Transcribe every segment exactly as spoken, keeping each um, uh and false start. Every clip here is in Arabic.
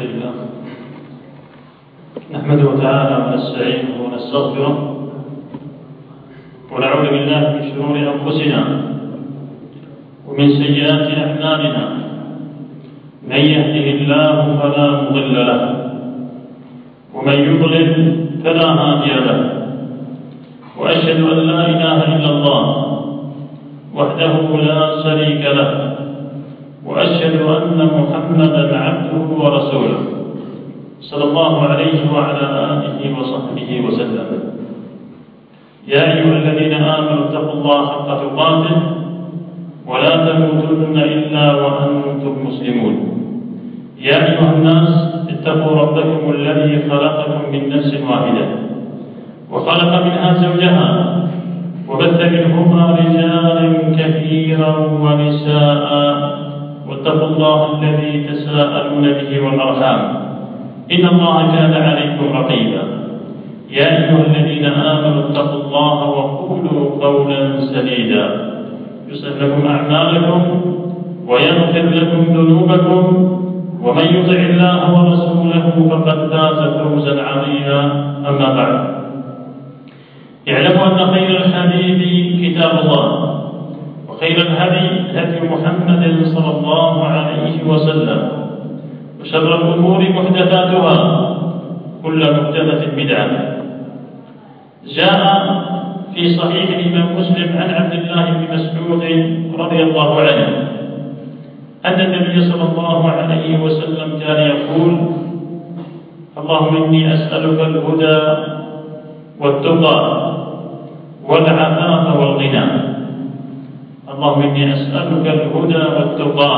الحمد لله نحمده تعالى ونستعينه ونستغفره ونعوذ بالله من شرور أنفسنا ومن سيئات أعمالنا. من يهده الله فلا مضل له ومن يضلل فلا هادي له، وأشهد أن لا إله إلا الله وحده لا شريك له، وأشهد أن محمدا عبده ورسوله صلى الله عليه وعلى آله وصحبه وسلم. يا أيها الذين آمنوا اتقوا الله حق تقاته ولا تموتن إلا وأنتم مسلمون. يا أيها الناس اتقوا ربكم الذي خلقكم من نفس واحدة وخلق منها زوجها وبث منهما رجالا كثيرا ونساء، واتقوا الله الذي تساءلون به والأرحام إن الله كان عليكم رقيبا. يا أيها الذين آمنوا اتقوا الله وقولوا قولا سديدا يصلح لكم أعمالكم ويغفر لكم ذنوبكم، ومن يطع الله ورسوله فقد فاز فوزا عظيما. أما بعد، اعلموا أن خير الحديث كتاب الله، وخير الهدي هدي محمد صلى الله عليه وسلم، وشر الأمور محدثاتها كل محدثة بدعة. جاء في صحيح الإمام مسلم عن عبد الله بن مسعود رضي الله عنه أن النبي صلى الله عليه وسلم كان يقول: اللهم إني أسألك الهدى والتقى والعفاف والغنى. اللهم إني أسألك الهدى والتقى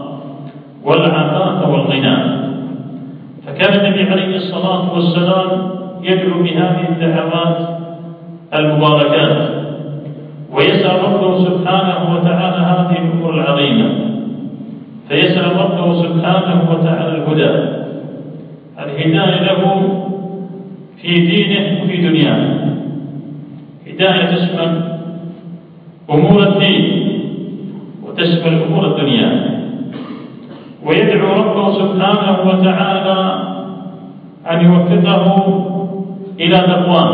والعفاف والغنى. فكان النبي عليه الصلاة والسلام يدعو بهذه الدعوات المباركات ويسأل ربه سبحانه وتعالى هذه الأمور العظيمة، فيسأل ربه سبحانه وتعالى الهدى، الهداية له في دينه وفي دنياه. هداية تشمل أمور الدين وتشمل أمور الدنيا، ويدعو ربه سبحانه وتعالى أن يوفقه إلى تقواه.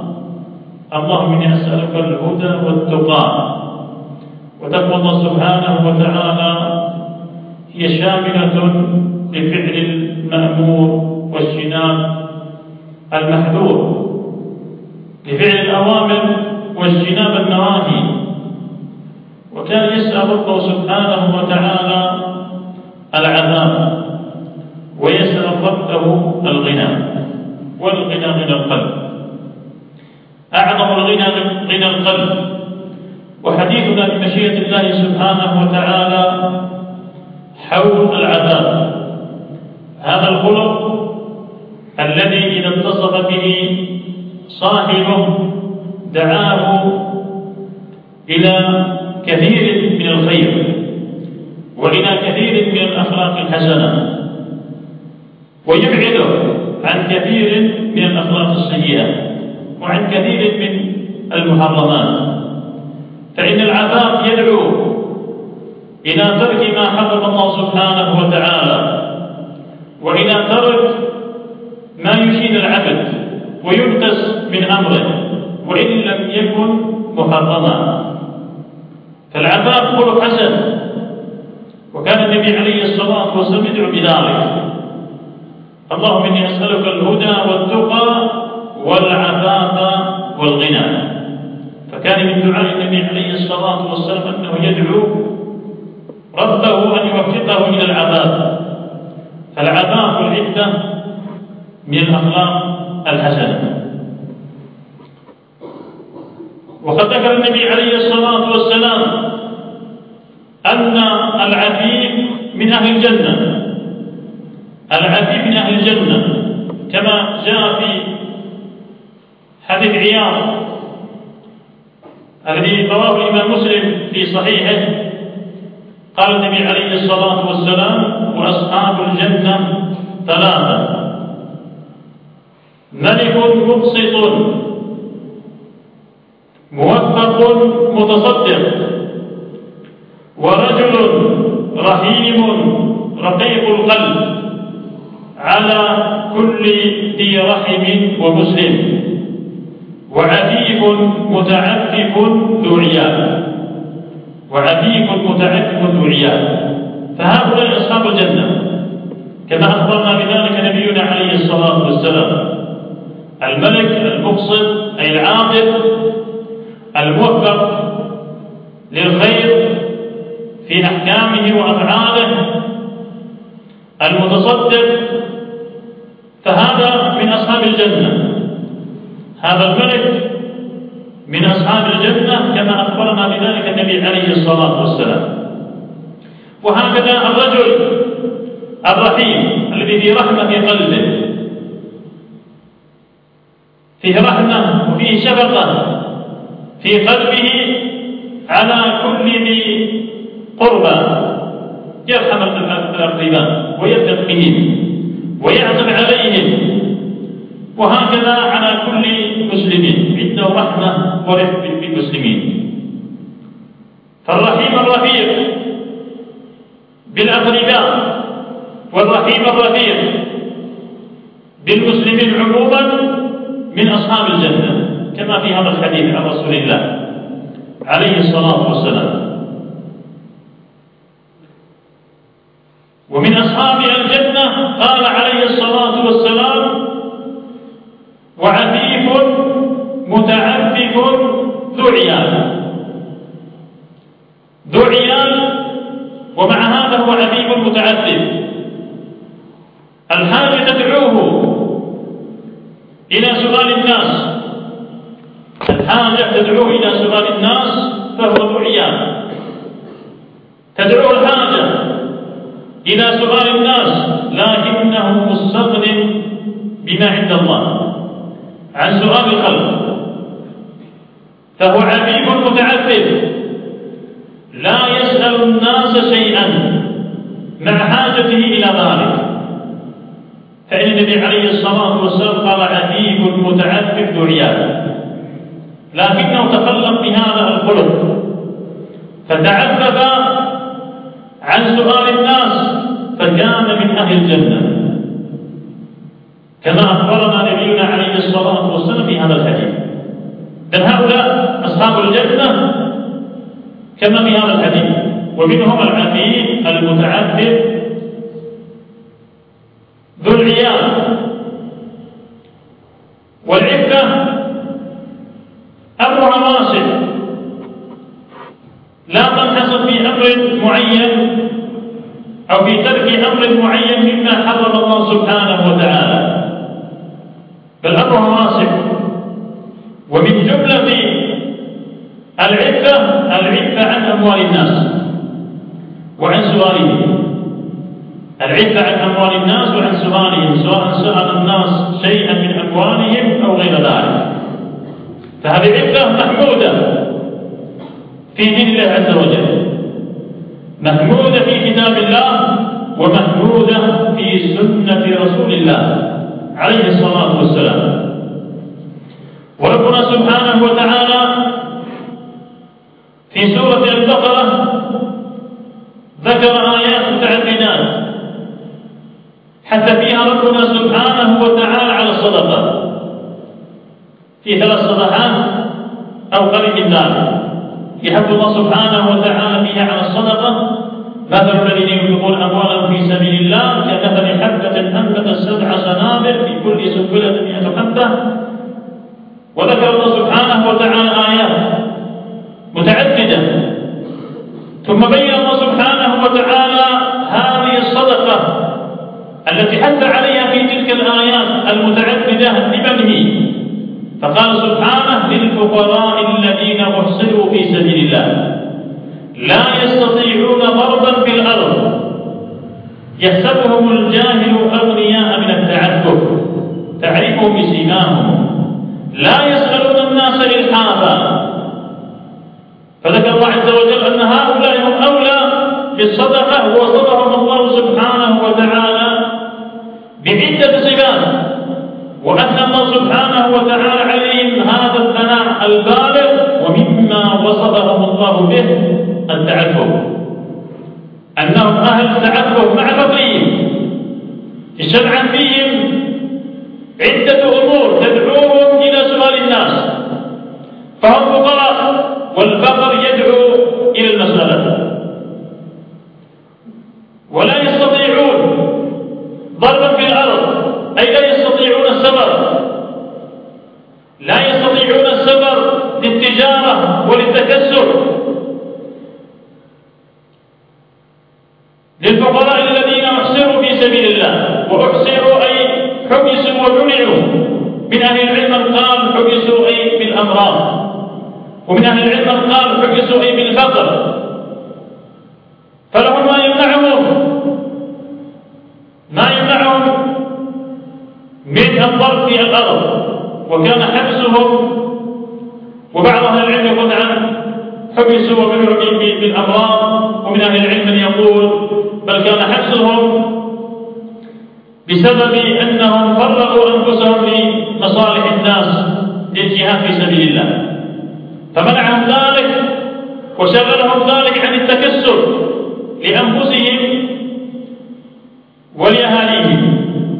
اللهم إني أسألك الهدى والتقى. وتقوى الله سبحانه وتعالى هي شاملة لفعل المأمور واجتناب المحذور، لفعل الأوامر واجتناب النواهي. وكان يسأل ربه سبحانه وتعالى العذاب، ويسأل ربه الغنى، والغنى غنى القلب. أعظم الغنى غنى القلب. وحديثنا بمشيئة الله سبحانه وتعالى حول العذاب، هذا الخلق الذي إذا اتصف به صاحبه دعاه إلى كثير من الخير وإلى كثير من الأخلاق الحسنة، ويبعده عن كثير من الأخلاق السيئة وعن كثير من المحرمات. فإن العذاب يدعو إلى ترك ما حرم الله سبحانه وتعالى، وإلى ترك ما يشين العبد وينقص من أمره وإن لم يكن محرما. فالعذاب خلق حسن، وكان النبي عليه الصلاة والسلام يدعو بذلك: اللهم إني أسألك الهدى والتقى والعفاف والغنى. فكان من دعاء النبي عليه الصلاة والسلام أنه يدعو ربه أن يوفقه إلى العفاف. فالعفاف والعفة من الأخلاق الحسنة. وقد ذكر النبي عليه الصلاة والسلام أن العفيف من أهل الجنة، العفيف من أهل الجنة، كما جاء في حديث عياض الذي رواه الإمام مسلم في صحيحه. قال النبي عليه الصلاة والسلام: وأصحاب الجنة ثلاثة: ملك مقسط موفق متصدق، ورجل رحيم رقيق القلب. على كل ذي رحم ومسلم، وعفيف متعفف ذو عيال، وعفيف متعفف ذو عيال. فهؤلاء أصحاب الجنة كما أخبرنا بذلك نبينا عليه الصلاة والسلام. الملك المقسط أي العاقل الموفق للخير في أحكامه وأفعاله، المتصدق، فهذا من أصحاب الجنة. هذا الملك من أصحاب الجنة كما أخبرنا بذلك النبي عليه الصلاة والسلام. وهكذا الرجل الرحيم الذي في رحمة في قلبه، فيه رحمة وفيه شفقة في قلبه على كل ذي قربى، يرحم الأقرباء ويرفق بهم ويعطف عليهم، وهكذا على كل مسلم عنده رحمة ورفق بالمسلمين. فالرحيم الرفيق بالأقرباء والرحيم الرفيق بالمسلمين عموما من أصحاب الجنة كما في هذا الحديث عن رسول الله عليه الصلاة والسلام. ومن أصحاب الجنة قال عليه الصلاة والسلام: وعفيف متعفف ذو عيال. ذو عيال ومع هذا هو عفيف متعفف. الحاجة تدعوه إلى سؤال الناس، الحاجة تدعوه إلى سؤال الناس فهو ذو عيال. تدعوه الحاجة إلى سؤال الناس لكنه مستغن بما عند الله عن سؤال الخلق، فهو عفيف متعفف لا يسأل الناس شيئا مع حاجته إلى ذلك. فإن النبي عليه الصلاة والسلام قال: عفيف متعفف ذو عيال، لكنه تخلق بهذا الخلق فتعفف عن سؤال الناس فكان من أهل الجنة كما أخبرنا نبينا عليه الصلاة والسلام في هذا الحديث. بل هؤلاء أصحاب الجنة كما في هذا الحديث. ومنهم العفيف المتعفف ذو العيال. والعفة أمرها واسع، لا تنحصر في أمر معين أو في ترك أمر معين مما حرم الله سبحانه وتعالى، بل أمرها واسع. ومن جملة العفة العفة عن أموال الناس وعن سؤالهم، العفة عن أموال الناس وعن سؤالهم، سواء سأل الناس شيئا من أموالهم أو غير ذلك. فهذه عفة محمودة في دين الله عز وجل، محمودة في كتاب الله ومحمودة في سنة رسول الله عليه الصلاة والسلام. وربنا سبحانه وتعالى في سورة البقرة ذكر آيات متعددات حتى فيها ربنا سبحانه وتعالى على الصدقة في ثلاث صدقات أو قريب من ذلك يحب الله سبحانه وتعالى فيها على الصدقة. مثل الذين ينفقون أموالهم في سبيل الله كمثل حبة أنبتت سبع سنابل في كل سنبلة مئة حبة. وذكر الله سبحانه وتعالى آيات متعددة، ثم بين الله سبحانه وتعالى هذه الصدقة التي حث عليها في تلك الآيات المتعددة لمن هي، فقال سبحانه: للفقراء الذين أحصروا في سبيل الله لا يستطيعون ضربا في الأرض يحسبهم الجاهل أغنياء من التعفف تعرفهم بسيماهم لا يسألون الناس إلحافا. فذكر الله عز وجل أن هؤلاء هم أولى بالصدقة، ووصفهم الله سبحانه وتعالى بعدة صفات، وأن الله سبحانه وتعالى عليهم هذا الثناء البالغ. ومما وصفهم الله به التعفف، أنهم أهل تعفف مع فقرهم، اجتمع فيهم عدة أمور تدعوهم إلى سؤال الناس، فهم فقراء والفقر يدعو إلى المسألة، ولا يستطيعون ضربا في الأرض، أي لا يستطيعون السفر، لا يستطيعون السفر للتجارة وللتكسب. للفقراء الذين أحصروا في سبيل الله، وأحصروا أي حبسوا ومنعوا. من أهل العلم قال حبسوا أي بالأمراض، ومن أهل العلم قال حبسوا أي بالفقر، فلهم ما يمنعهم ما يمنعهم من الضرب في الأرض، وكان حبسهم، وبعض أهل العلم يقول نعم حبسوا ومنعوا بالأمراض، ومن أهل العلم من يقول بل كان حبسهم بسبب أنهم فرغوا أنفسهم لمصالح الناس للجهاد في سبيل الله، فمنعهم ذلك وشغلهم ذلك عن التكسب لأنفسهم ولأهاليهم.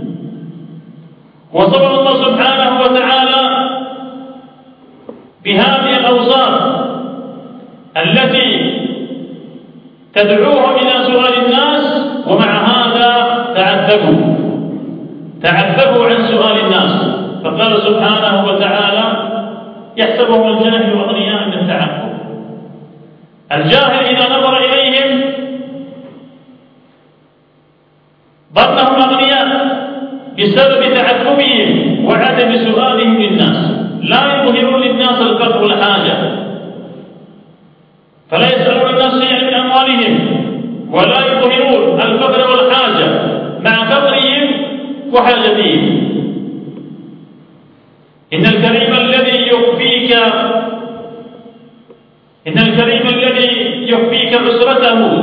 وصبر الله سبحانه وتعالى بهذه الأوصاف التي تدعوهم إلى سؤال الناس، ومع هذا تعذبوا تعذبوا عن سؤال الناس، فقال سبحانه وتعالى يحسبهم الجاهل أغنياء من التعفف. الجاهل إذا نظر إليهم ظنهم أغنياء بسبب تعففهم وعدم سؤالهم للناس، لا يظهرون للناس الفقر والحاجة، فلا يسألون الناس شيئا من أموالهم، ولا يظهرون الفقر والحاجة مع فقرهم وحاجتهم. إن الكريم الذي يخفيك إن الكريم الذي يخفيك عسرته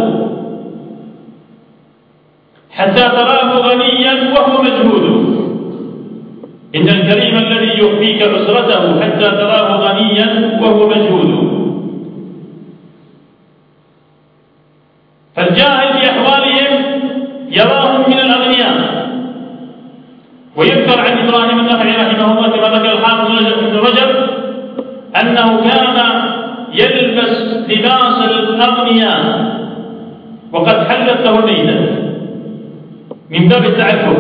حتى تراه غنيا وهو مجهود. إن الكريم الذي يخفيك عسرته حتى تراه غنيا وهو مجهود. فالجاهل بأحوالهم يراهم من الأغنياء. ويذكر عن إبراهيم النخعي رحمه الله كما ذكر الحافظ ابن رجب أنه كان يلبس لباس الأغنياء وقد حلت له الميدة من باب التعفف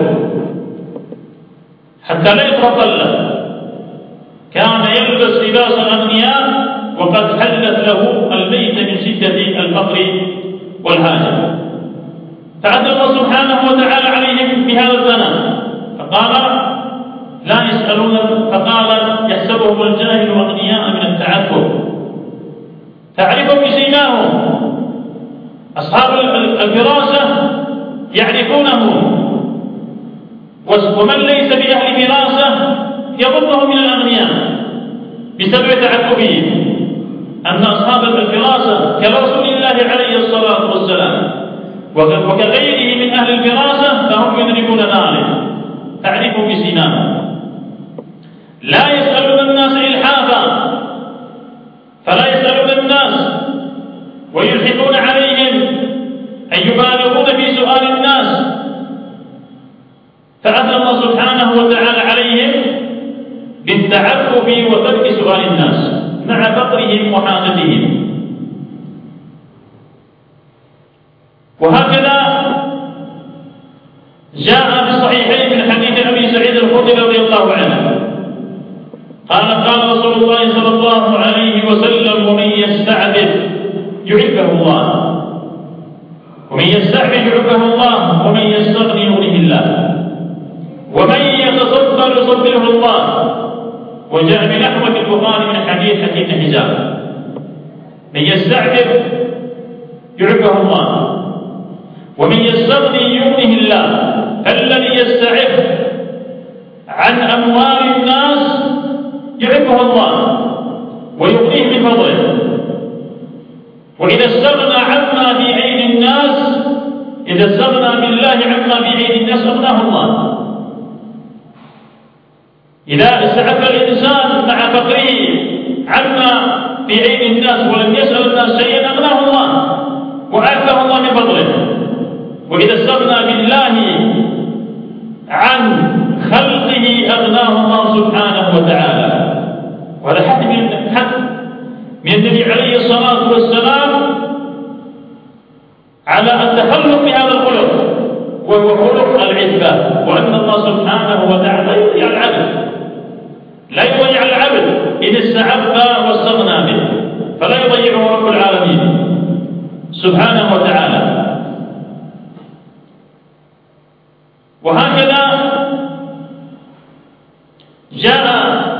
حتى لا يترطل له، كان يلبس لباس الأغنياء وقد حلت له الميتة من شدة الفقر والحاجة. تعدى الله سبحانه وتعالى عليهم بهذا الثناء، فقال لا يسألون، فقال يحسبهم الجاهل أغنياء من التعفف. تعرفهم بسيماهم، أصحاب الفراسة يعرفونه، ومن ليس بأهل فراسة يظنه من الأغنياء بسبب تعففهم. أن أصحاب الفراسة كرسول الله عليه الصلاة والسلام وكغيره من أهل الفراسة فهم يدركون ذلك، تعرفهم بسيماهم. لا يسألون الناس إلحافا، فلا يسألون الناس ويلحقون عليهم أن يبالغون في سؤال الناس، فأثنى الله سبحانه وتعالى عليهم بالتعفف وترك سؤال الناس مع فقرهم وحاجتهم. وهكذا جاء في الصحيحين من حديث أبي سعيد الخدري رضي الله عنه قال قال رسول الله صلى الله عليه وسلم ومن يستعبد يعفه الله ومن يستعبد يعفه الله ومن يستغني يغنيه الله ومن يتصدر يصدره الله. وجاء بنحو البخاري من حديث حكيم بن حزام من يستعبد يعفه الله ومن يستغني يغنيه الله. فالذي يستعف عن أموال الناس يعفه الله ويغنيه من فضله، وإذا استغنى عما في أيدي الناس إذا استغنى بالله عما في أيدي الناس أغناه الله. إذا استعف الإنسان مع فقره عما في أيدي الناس ولم يسأل الناس شيئا أغناه الله وأعفاه الله من فضله. وإذا استغنى بالله استغناه الله سبحانه وتعالى. وهذا حد من حد من النبي عليه الصلاة والسلام على التخلق بهذا الخلق، وهو خلق العفة، وأن الله سبحانه وتعالى لا يضيع العبد، لا يضيع العبد إن استعف واستغنى به، فلا يضيعه رب العالمين سبحانه وتعالى. وهكذا جاء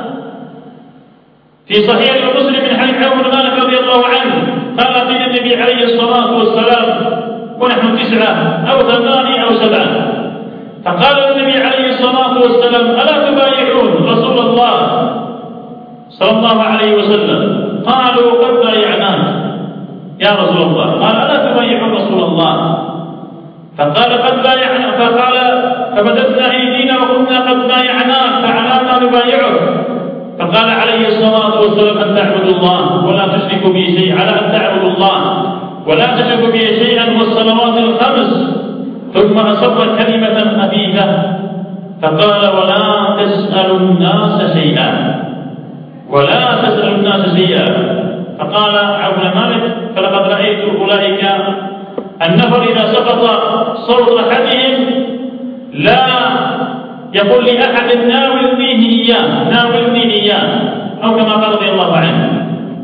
في صحيح مسلم من حديث عوف بن مالك رضي الله عنه قال قيل النبي عليه الصلاة والسلام ونحن تسعة أو ثمانية أو سبعة، فقال النبي عليه الصلاة والسلام ألا تبايعون رسول الله صلى الله عليه وسلم؟ قالوا قد بايعناك يا رسول الله. قال ألا تبايعون رسول الله؟ فقال قد بايعنا. فقال فبدتنا أيدينا وقلنا قد بايعناك فعلى ما نبايعك؟ فقال عليه الصلاة والسلام أن تعبدوا الله ولا تشركوا به شيئا، على أن تعبدوا الله ولا تشركوا به شيئا والصلوات الخمس، ثم أصر كلمة خفيفة فقال ولا تسألوا الناس شيئا، ولا تسألوا الناس شيئا. فقال عوف بن مالك فلقد رأيت أولئك النفر إذا سقط صوت أحدهم لا يقول لأحد ناولنيه إياه ناولني إياه، أو كما قال رضي الله عنه.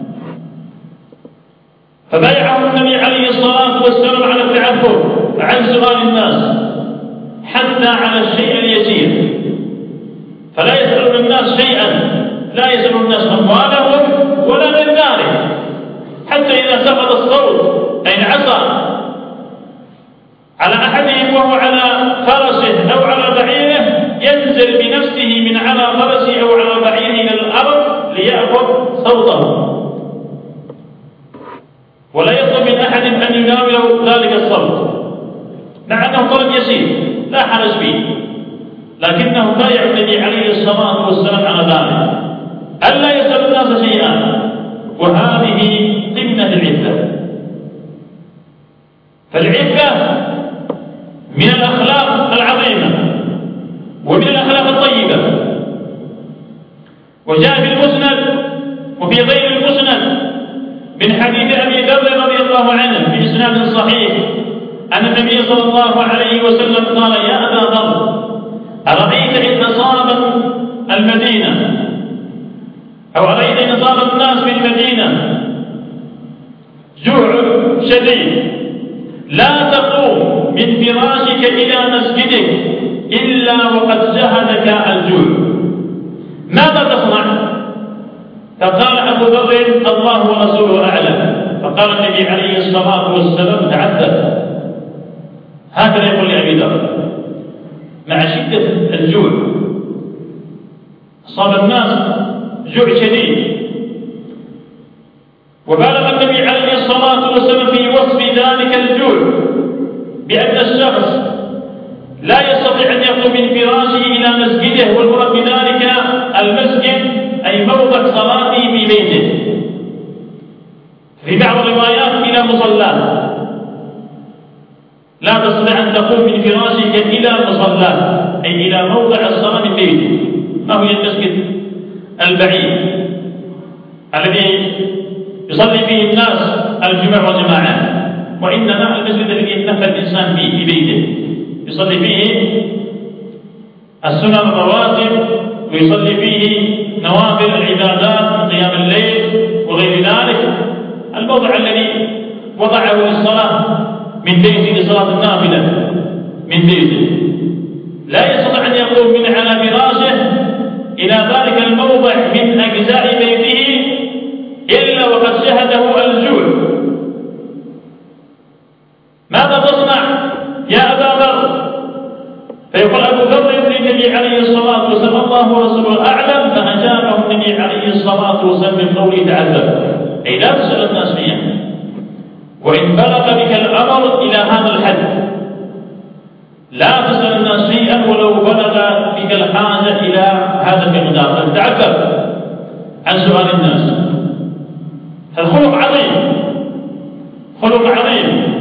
فبايعه النبي عليه الصلاة والسلام على التعفف عن سؤال الناس حتى على الشيء اليسير، فلا يسألون الناس شيئا، لا يسألون الناس أموالهم ولا من ذلك، حتى إذا سقط الصوت أي انعصى على أحدهم وهو على فرسه أو على بعيره ينزل بنفسه من على فرسه أو على بعيره إلى الأرض ليأخذ صوته، ولا يطلب من أحد أن يناول ذلك الصوت، مع أنه طلب يسير لا حرج فيه، لكنه بايع النبي عليه الصلاة والسلام على ذلك ألا يسأل الناس شيئا، وهذه قمة العفة. فالعفة من الأخلاق العظيمة ومن الأخلاق الطيبة. وجاء في المسند وفي غير المسند من حديث أبي ذر رضي الله عنه بإسناد صحيح أن النبي صلى الله عليه وسلم قال يا أبا ذر أرأيت إن أصاب المدينة أو أرأيت إن أصاب الناس في المدينة جوع شديد لا تقوم من فراشك إلى مسجدك إلا وقد جهدك الجوع، ماذا تصنع؟ فقال أبو ذر الله ورسوله أعلم. فقال النبي عليه الصلاة والسلام تعذب. هكذا يقول لأبي ذر مع شدة الجوع، أصاب الناس جوع شديد، وبالغ النبي عليه الصلاة والسلام في وصف ذلك الجوع بأن الشخص لا يستطيع أن يقوم من فراشه إلى مسجده، والمراد بذلك المسجد أي موضع صلاته في بيته، في بعض الروايات إلى مصلاه، لا تستطيع أن تقوم من فراشك إلى مصلاه أي إلى موضع الصلاة من بيته، ما هو المسجد البعيد الذي يصلي فيه الناس الجمع وجماعة، وإنما المسجد الذي يتنفل الإنسان فيه في بيته يصلي فيه السنن الرواتب ويصلي فيه نوافل العبادات من قيام الليل وغير ذلك، الموضع الذي وضعه للصلاة من بيته لصلاة النافلة من بيته، لا يستطيع أن يقوم من على فراشه إلى ذلك الموضع من أجزاء بيته إلا وقد شهده الجوع. ماذا تصنع يا أبا ذر؟ فيقول أبو ذر للنبي عليه الصلاة والسلام الله ورسوله أعلم، فأجابه النبي عليه الصلاة والسلام من قوله تعذب أي لا تسأل الناس شيئا، وإن بلغ بك الأمر إلى هذا الحد لا تسأل الناس شيئا ولو بلغ بك الحاجة إلى هذا المقدار، أن تعذب عن سؤال الناس. الخلق عظيم، خلق عظيم.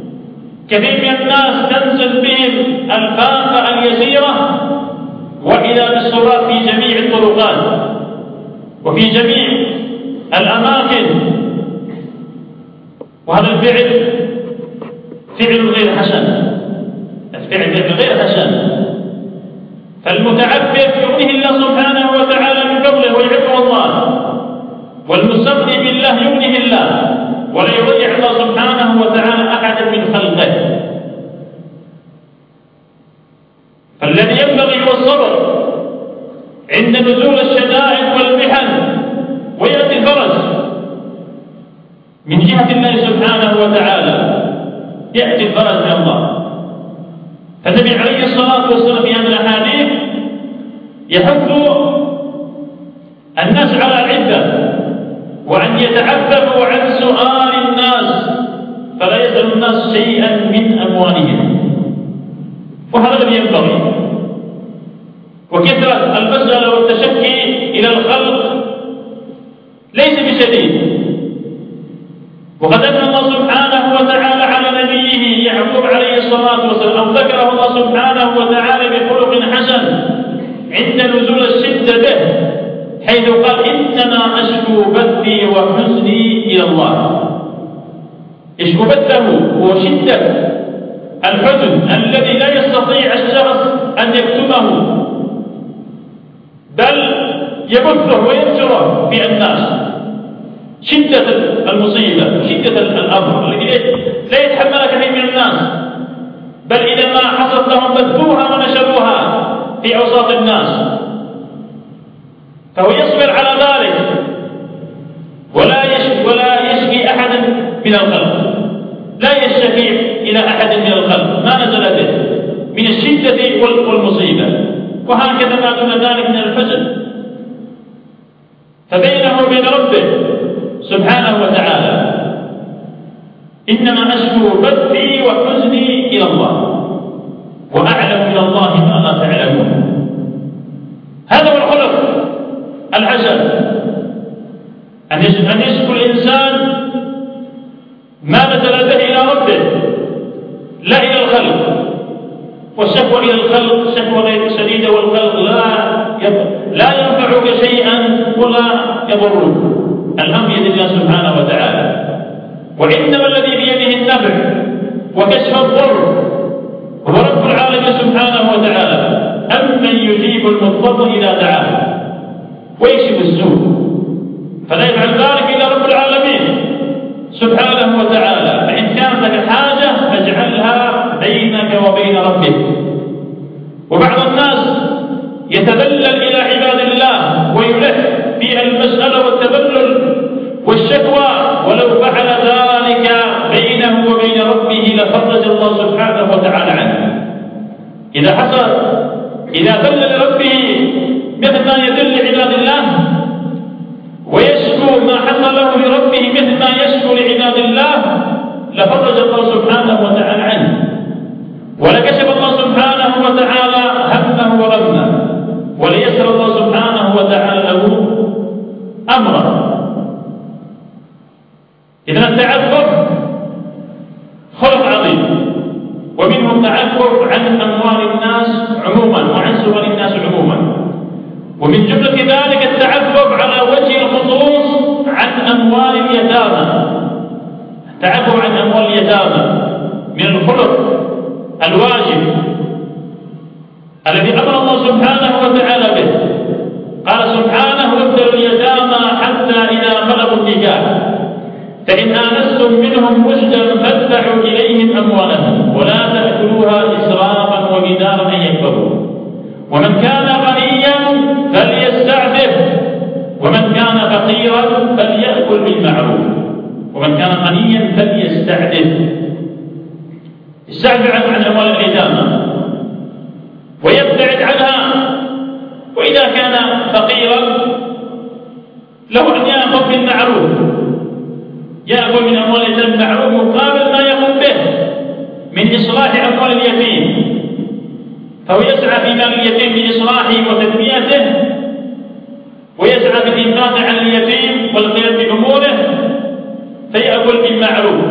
كثير من الناس تنزل بهم الفاقة اليسيرة وإذا وإذا بالصراط في جميع الطرقات وفي جميع الأماكن. وهذا الفعل فعل غير حسن، الفعل فعل غير حسن. فالمتعبد يغنيه الله سبحانه وتعالى من فضله ويعفو الله، والمستغني بالله يغنيه الله، ولا يضيع الله سبحانه وتعالى أحدا من خلقه. فالذي ينبغي هو الصبر عند نزول الشدائد والمحن، ويأتي الفرج من جهة الله سبحانه وتعالى، يأتي الفرج من الله. فالنبي عليه الصلاة والسلام في هذه الأحاديث يحث الناس على العدة، وأن يتعففوا عن سؤال الناس، فلا يسأل الناس شيئا من أموالهم، وهذا الذي ينبغي. وكثرة المسألة والتشكي إلى الخلق ليس بشديد. وقد أثنى الله سبحانه وتعالى على نبيه يعقوب عليه الصلاة والسلام، أو ذكره الله سبحانه وتعالى بخلق حسن عند نزول الشدة به، حيث قال: إنما أشكو بثي وحزني إلى الله. يشكو بثه وشدة الحزن الذي لا يستطيع الشخص أن يكتمه، بل يبثه وينشره في الناس. شدة المصيبة، شدة الأمر الذي لا يتحمل كثير من الناس، بل إذا ما حصلت لهم بثوها ونشروها في أوساط الناس. فهو يصبر على ذلك، ولا يشكي ولا يشكي أحدا من الخلق، لا يشتكي إلى أحد من الخلق ما نزل به من الشدة والمصيبة، وهكذا ما دون ذلك من الحزن. فبينه وبين ربه سبحانه وتعالى: إنما أشكو بثي وحزني إلى الله، وأعلم من الله ما لا تعلمون. هذا هو الخلق الحسن، أن يشكو الإنسان ما نزل به إلى ربه لا إلى الخلق. والشكوى إلى الخلق شكوى غير شديدة، والخلق لا لا ينفعك شيئا ولا يضرك. الأمر بيد الله سبحانه وتعالى، وإنما الذي بيده النفع وكشف الضر هو رب العالمين سبحانه وتعالى. أمن يجيب المضطر إذا دعاه ويكشف السوء، فلا يفعل ذلك إلا رب العالمين سبحانه وتعالى. فإن كانت لك حاجة فاجعلها بينك وبين ربك. وبعض الناس يتذلل إلى عباد الله ويلح في المسألة والتذلل والشكوى، ولو فعل ذلك بينه وبين ربه لفرج الله سبحانه وتعالى عنه. إذا حصل إذا ذل لربه مثل ما يذل لعباد الله، ويشكو ما حصل له لربه مثل ما يشكو لعباد الله، لفرج الله سبحانه وتعالى عنه، ولكشف الله سبحانه وتعالى همه وغمه، وليسر الله سبحانه وتعالى له أمره. إذا التعفف خلق عظيم، ومنه التعفف عن أموال الناس عموما وعن سؤال الناس عموما. ومن جملة ذلك التعفف على وجه الخصوص عن أموال اليتامى. التعفف عن أموال اليتامى من الخلق الواجب الذي أمر الله سبحانه وتعالى به. قال سبحانه: وابتلوا اليتامى حتى إذا بلغوا النكاح فإن آنستم منهم رشدا فادفعوا إليهم أموالهم ولا تأكلوها إسرافا وبدارا أن يكبروا، ومن كان غنيا فليستعفف، ومن كان فقيرا فليأكل بالمعروف، ومن كان غنيا فليستعفف. يستعفف عن أموال اليتامى ويبتعد عنها، وإذا كان فقيرا له أن يأخذ بالمعروف، يأكل من أموال اليتيم بالمعروف مقابل ما يقوم به من إصلاح أموال اليتيم. فهو يسعى في مال اليتيم بإصلاحه وتنميته، ويسعى في الإنفاق على اليتيم والقيام بأموره، فيأكل بالمعروف.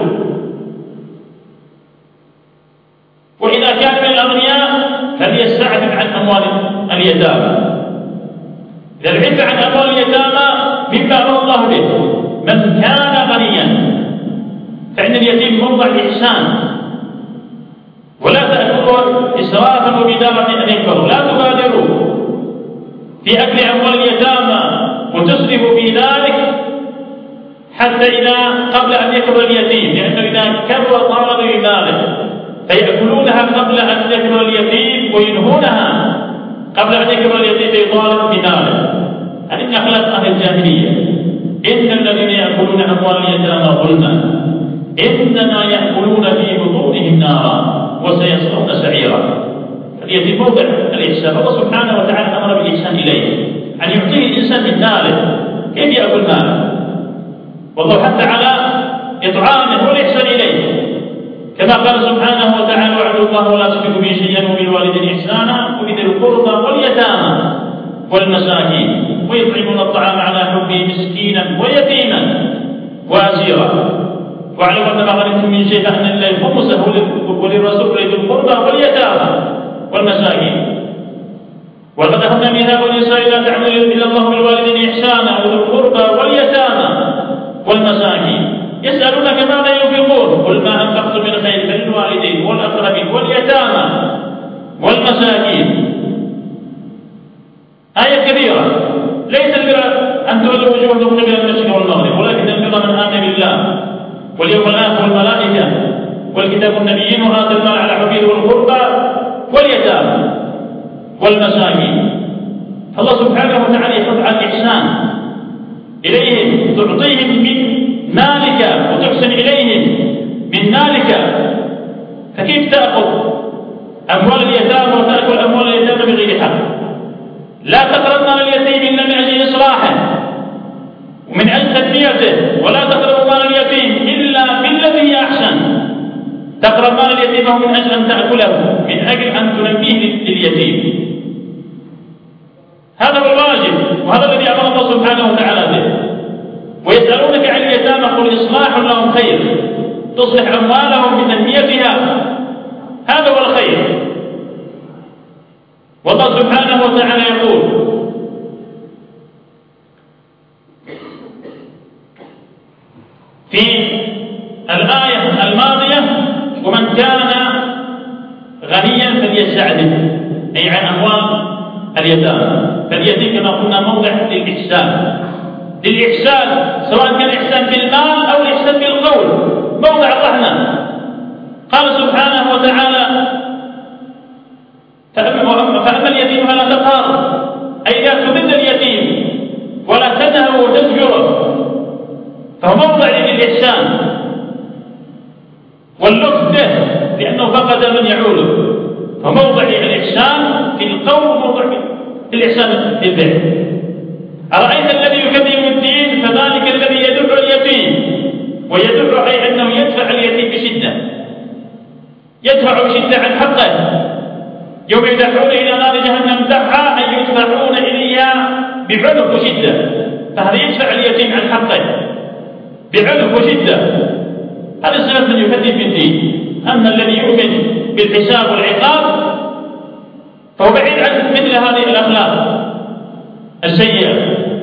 وإذا كان من الأغنياء فليستعفف عن أموال اليتامى. العفة عن أموال اليتامى مما أمر الله به. من كان غنيا فإن اليتيم موضع الإحسان، ولا تأكلوا إسرافا وبدارة أن يكبروا. لا تبادروا في أكل أموال اليتامى وتصرفوا في ذلك حتى إذا قبل أن يكبر اليتيم، لأنه إذا كبر طالب بماله فيأكلونها قبل أن يكبر اليتيم وينهونها قبل أن يكبر اليتيم فيطالب بماله. هذه من أخلاق أهل الجاهلية. إن الذين يأكلون أموال اليتامى ظلما إنما يأكلون في بطونهم نارا وسيصلون سعيرا. اليتيم موضع الإحسان، الله سبحانه وتعالى أمر بالإحسان إليه، أن يعطيه الإنسان من ماله. كيف يأكل ماله؟ والله حتى على إطعامه والإحسان إليه، كما قال سبحانه وتعالى: واعبدوا الله ولا تشركوا به شيئا وبالوالدين إحسانا وبذي القربى واليتامى والمساكين ويطعمون الطعام على حبه مسكينا ويتيما وأسيرا واعلموا أن ما غنمتم من شيء فأن لله خمسه وللرسول ولذي القربى واليتامى والمساكين. ولقد أخذنا ميثاق بني إسرائيل لا تعبدون إلا الله بالوالدين إحسانا وذي القربى واليتامى والمساكين يسألونك ماذا ينفقون قل ما أنفقتم من خير فللوالدين والأقربين واليتامى والمساكين. آية كبيرة. ليس البر أن تولوا وجوهكم قبل المشرق والمغرب، ولكن البر من آمن بالله واليوم الآخر والملائكة والكتاب والنبيين وآتى المال على حبه والقربى واليتامى والمساكين. فالله سبحانه وتعالى يحث على الإحسان إليهم، تعطيهم من مالك وتحسن إليهم من مالك. فكيف تأخذ أموال اليتامى وتأكل أموال اليتامى بغير حق؟ لا تقرب مال اليتيم إلا من أجل إصلاحه ومن أجل تنميته، ولا تقرب مال اليتيم إلا بالذي هي أحسن. تقرب مال اليتيم من أجل أن تأكله، من أجل أن تنميه لليتيم. هذا هو الواجب، وهذا الذي أمر الله سبحانه وتعالى به. ويسألونك عن اليتامى قل إصلاح لهم خير، تصلح أموالهم بتنميتها، هذا هو الخير. والله سبحانه وتعالى يقول: في الآية الماضية: ومن كان غنيا فليستعفف، أي عن أموال اليتامى. فاليتيم كما قلنا موضع للإحسان، للإحسان سواء كان الإحسان بالمال أو الإحسان بالقول، موضع الرحمة. قال سبحانه وتعالى: فأما اليتيم فلا تقهر، أي لا تذل اليتيم ولا تنهره وتزجره، فهو موضع للإحسان واللطف به لأنه فقد من يعوله، فموضع للإحسان في القول وموضع في الإحسان في الفعل. أرأيت الذي يكذب الدين فذلك الذي يدفع اليتيم، ويدفع أي أنه يدفع اليتيم بشدة، يدفع بشدة عن حقه. يوم يدفعون إلى نار جهنم دفعا أي يدفعون إليها بعنف وشدة، فهذا يدفع اليتيم عن حقه بعنف وشدة. هذا صفة من يكذب بالدين. أما الذي يؤمن بالحساب والعقاب فهو بعيد عن مثل هذه الأخلاق السيئة.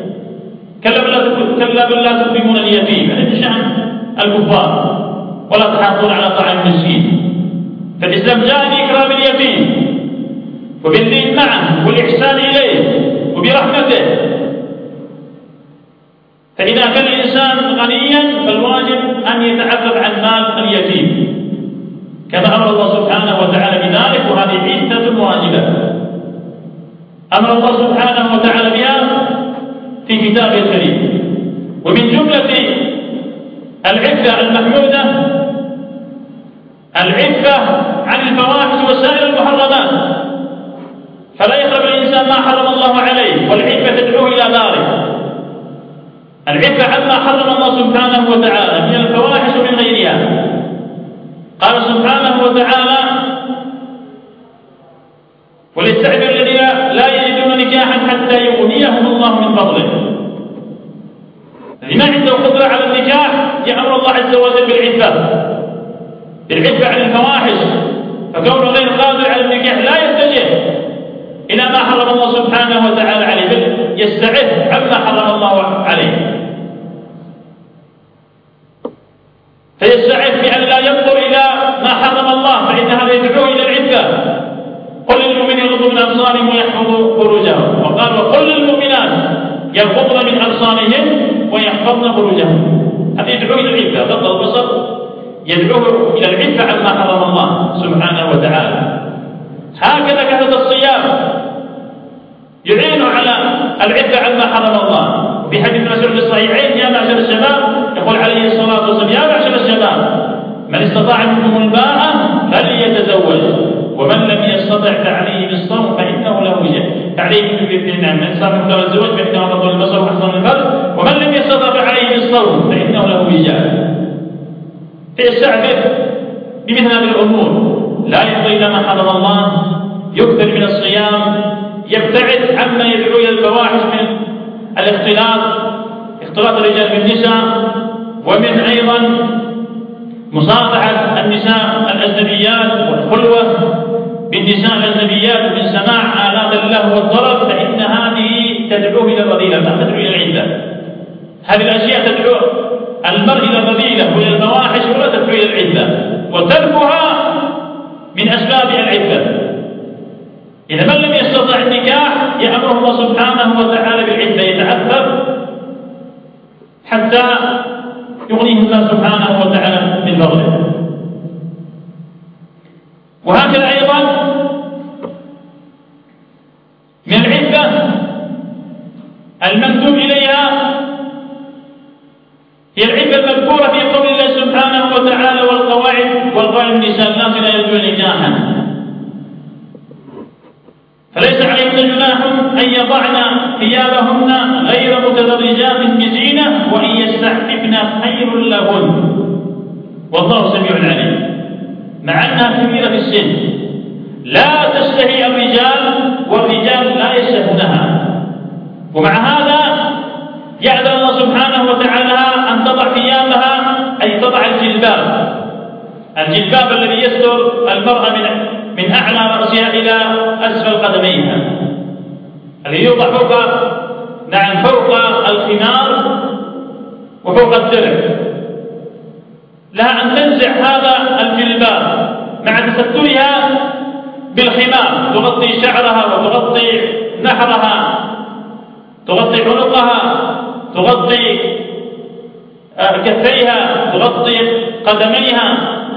كلا بل لا تكرمون اليتيم، يعني من شأن الكفار، ولا تحاضون على طعام المسكين. فالإسلام جاء بإكرام اليتيم وباللين معه والإحسان إليه وبرحمته. فإذا كان الإنسان غنيا فالواجب أن يتعفف عن مال اليتيم كما أمر الله سبحانه وتعالى بذلك، وهذه عدة واجبة أمر الله سبحانه وتعالى بها في كتابه الكريم. ومن جملة العفة المحمودة العفة عن الفواحش وسائر المحرمات، فلا يقرب الإنسان ما حرم الله عليه، والعفة تدعوه إلى ذلك. العفة عما حرم الله سبحانه وتعالى من الفواحش ومن غيرها. قال سبحانه وتعالى: وليستعفف الذين لا يجدون نكاحا حتى يغنيهم الله من فضله. الذي ما عنده قدرة على النكاح يأمر الله عز وجل بالعفة، بالعفة عن الفواحش. فكونه غير قادر على النكاح لا يتجه إلى ما حرم الله سبحانه وتعالى عليه، بل يستعف عما حرم الله عليه، فيستعف بأن لا ينظر إلى ما حرم الله، فإن هذا يدعوه إلى العفة. قل للمؤمنين يغضوا من أبصارهم ويحفظوا فروجهم، وقال وقل للمؤمنات يغضضن من أبصارهن ويحفظن فروجهم. هذا يدعوه إلى العفة، غض البصر يدعوه إلى العفة عما حرم الله سبحانه وتعالى. هكذا كانت الصيام يعين على العفة عما حرم الله. في حديث مسعود الصحيحين يا معشر الشباب، يقول عليه الصلاة والسلام يا معشر الشباب من استطاع منكم الباءة فليتزوج، ومن لم يستطع فعليه بالصوم فإنه له وجه. فعليه بالنعم من استطاع منكم الزواج فإنه غض البصر وأحسن الفرج، ومن لم يستطع فعليه بالصوم فإنه له وجه. فيستعفف بمثل هذه الأمور، لا يفضي إلى ما حرم الله، يكثر من الصيام، يبتعد عما يدعو إلى الفواحش من الاختلاط، اختلاط الرجال بالنساء، ومن أيضا مصافحة النساء الأجنبيات والخلوة بالنساء الأجنبيات ومن سماع آلات اللهو والطرب، فإن هذه تدعوه إلى الرذيلة لا تدعو إلى العدة. هذه الأشياء تدعو المرء إلى الرذيلة وإلى الفواحش ولا تدعو إلى العدة، وتركها من أسباب العدة. إذا من لم يستطع النكاح يأمره الله سبحانه وتعالى بالعدة، يتعفف حتى يغنيه الله سبحانه وتعالى من فضله. وهكذا أيضا من العدة المندوب إليها هي العدة المذكورة في قول الله سبحانه وتعالى والقواعد والقواعد النساء اللاتي لا يرجون نكاحا، فليس عليهن جناح أن يضعن ثيابهن غير متبرجات بزينة وإن يستعففن خير لهن والله سميع عليم. مع أنها كبيرة في السن لا تشتهي الرجال والرجال لا يشتهونها، ومع هذا يأذن الله سبحانه وتعالى أن تضع ثيابها، أي تضع الجلباب، الجلباب الذي يستر المرأة من من أعلى رأسها إلى أسفل قدميها، الذي يوضع فوق نعم فوق الخمار وفوق الدرع. لها أن تنزع هذا الجلباب مع تسترها بالخمار، تغطي شعرها وتغطي نحرها، تغطي عنقها، تغطي كفيها، تغطي قدميها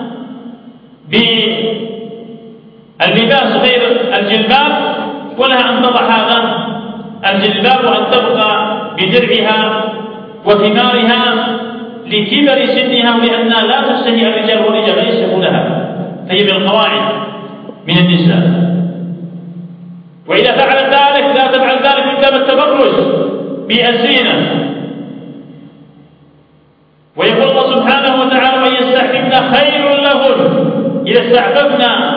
باللباس غير الجلباب، ولها أن تضع هذا الجلباب وأن تبقى بدرعها وثمارها لكبر سنها، ولأنها لا تشتهي الرجال والرجال لا يشتهونها، فهي من القواعد من النساء. وإذا فعلت ذلك لا تفعل ذلك من باب التبرج بالزينة. ويقول الله سبحانه وتعالى وإن يستعففن خير لهن، إذا استعففنا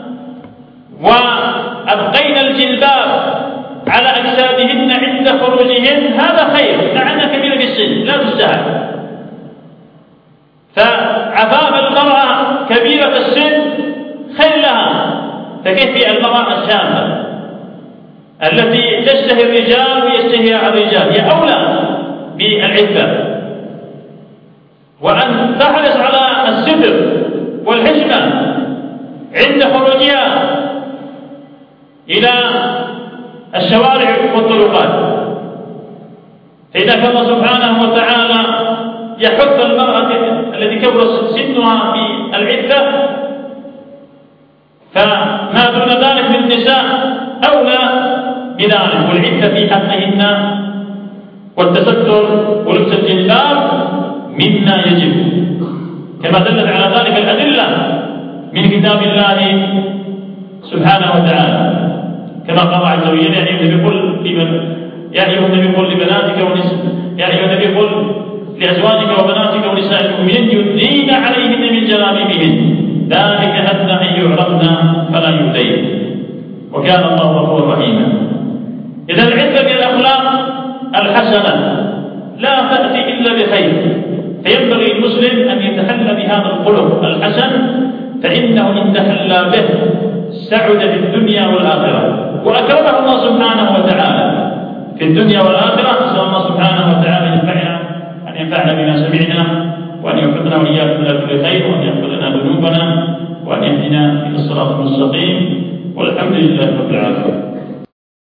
وأبقينا الجلباب على أجسادهن عند خروجهن هذا خير، مع أنها كبيرة بالسن لا تستحب. فعفاف المرأة كبيرة السن خير لها، فكيف المرأة الشابة التي تشتهي الرجال ويشتهيها الرجال؟ هي أولى بالعفة، وأن تحرص على الستر والحشمة عند خروجها إلى الشوارع والطرقات. فإذا كان الله سبحانه وتعالى يحث المرأة التي كبر سنها في العفة، فما دون ذلك من النساء أولى بذلك، والعفة في حقهن والتستر ولبس الجلباب مما يجب، كما دلت على ذلك الأدلة من كتاب الله سبحانه وتعالى، كما قال عز وجل يا أيها النبي قل يا أيها النبي قل لبناتك ونساء يا أيها النبي قل لأزواجك وبناتك ونساء المؤمنين يدنين عليهن من جلابيبهن ذلك أدنى أن يعرفن فلا يؤذين وكان الله غفورا رحيما. إذا العفة من الأخلاق الحسنة لا تأتي إلا بخير، فينبغي المسلم أن يتحلى بهذا الخلق الحسن، فإنه إن تحلى به سعد في الدنيا والآخرة وأكرمه الله سبحانه وتعالى في الدنيا والآخرة. نسأل الله سبحانه وتعالى أن ينفعنا أن ينفعنا بما سمعنا وأن يوفقنا وإياكم إلى كل خير وأن يغفر لنا ذنوبنا وأن يهدنا إلى الصراط المستقيم والحمد لله رب العالمين.